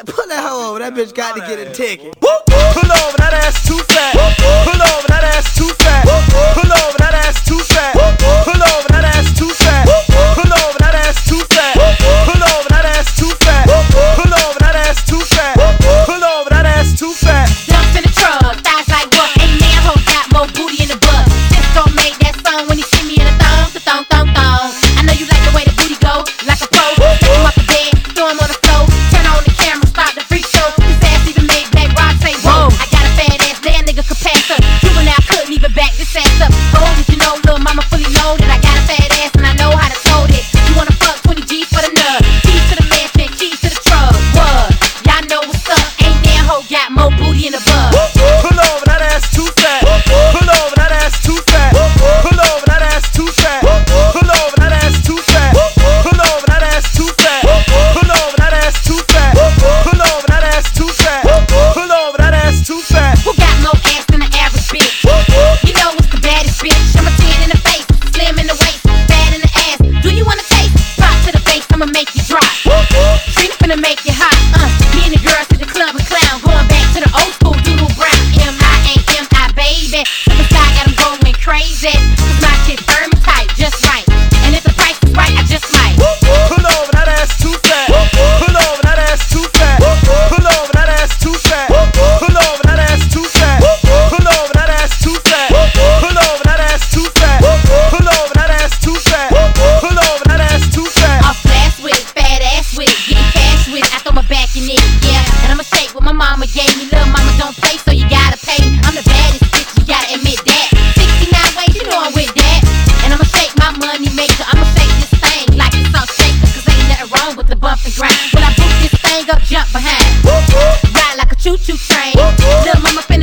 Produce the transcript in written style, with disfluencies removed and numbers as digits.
Pull that hoe over, that bitch got to get a ticket. Pull over, that ass too fat. Pull over, that ass too fat. Pull over, that ass too fat. Pull over, that ass too fat. Pull over, that ass too fat. Pull over, that ass too fat. Pull over, that ass too fat. Pull over, that ass too fat. Jumps in the truck, thighs like what? Ain't man hoe got more booty in the butt. Cisco made that song when he shimmy in a thong, thong, thong, thong. I know you like the way the booty go, like a pro. Pick him up the bed, throw him on the floor. Turn on the camera, start the freak show. His ass even made Black Rock say whoa. I got a fat ass, that nigga could pass up. Juvenile couldn't even back this ass up. Oh, did you know, little mama fully know that I got a fat ass and I know how to tote it. You wanna fuck 20 G's for the nut, keys to the mansion, keys to the truck. What? Y'all know what's up? Ain't that hoe got more booty in the butt? Pull over, that ass too fat. Pull over, that ass too fat. Pull over, that ass too fat. Pull over, that ass too fat. Pull over, that ass too fat. Pull over, that ass too fat. Pull over, that ass too fat. Pull over, that ass too fat. Who got more ass than the average bitch? You know what's the baddest bitch? I'm a 10 in the face, slim in the waist, fat in the ass. Do you wanna taste? Drop to the face, I'ma make you drop. Trina finna make you hot. Me and the girls to the club and clown, going back to the old school doodle brown. M.I.A.M.I. baby. Super side got 'em going crazy. 'Cause my shit firm and tight, just right. And if the price is right, I just might. Pull over, that ass too fat. Pull over, that ass too fat. Pull over, that ass too fat. Pull over, that ass too fat. Pull over, that ass too fat. Pull over, that ass too fat. Pull over, that ass too fat. Pull over, that ass too fat. I'll flash with it, fat ass with it, getting cash with it. I throw my back in it, yeah. And I'ma shake what my mama gave me. Little mama don't play, so you gotta pay. I'm the baddest bitch, you gotta admit that. 69 ways, you know I'm with that. And I'ma shake my money maker. I'ma shake this thing like it's all shaker. 'Cause ain't nothing wrong with the bump and grind. When I boot this thing up, jump behind. Ride like a choo-choo train. Little mama